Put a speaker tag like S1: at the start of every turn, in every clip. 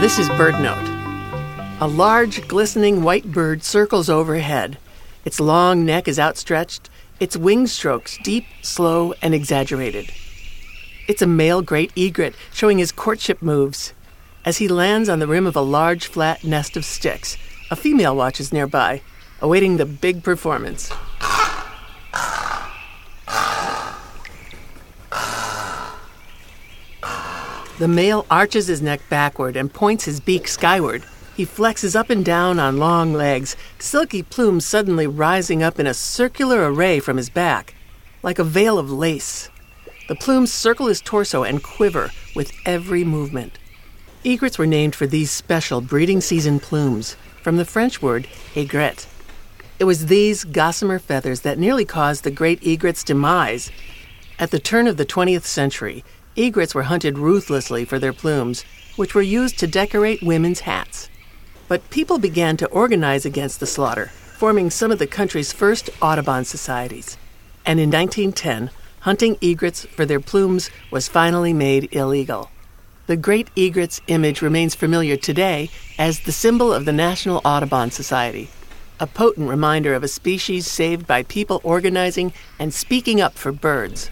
S1: This is BirdNote. A large, glistening white bird circles overhead. Its long neck is outstretched, its wing strokes deep, slow, and exaggerated. It's a male great egret showing his courtship moves. As he lands on the rim of a large, flat nest of sticks, a female watches nearby, awaiting the big performance. The male arches his neck backward and points his beak skyward. He flexes up and down on long legs, silky plumes suddenly rising up in a circular array from his back, like a veil of lace. The plumes circle his torso and quiver with every movement. Egrets were named for these special breeding season plumes, from the French word aigrette. It was these gossamer feathers that nearly caused the great egret's demise. At the turn of the 20th century, egrets were hunted ruthlessly for their plumes, which were used to decorate women's hats. But people began to organize against the slaughter, forming some of the country's first Audubon societies. And in 1910, hunting egrets for their plumes was finally made illegal. The great egret's image remains familiar today as the symbol of the National Audubon Society, a potent reminder of a species saved by people organizing and speaking up for birds.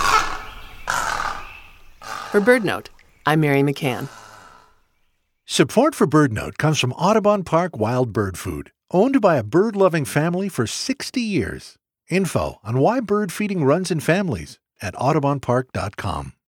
S1: For BirdNote, I'm Mary McCann.
S2: Support for BirdNote comes from Audubon Park Wild Bird Food, owned by a bird-loving family for 60 years. Info on why bird feeding runs in families at audubonpark.com.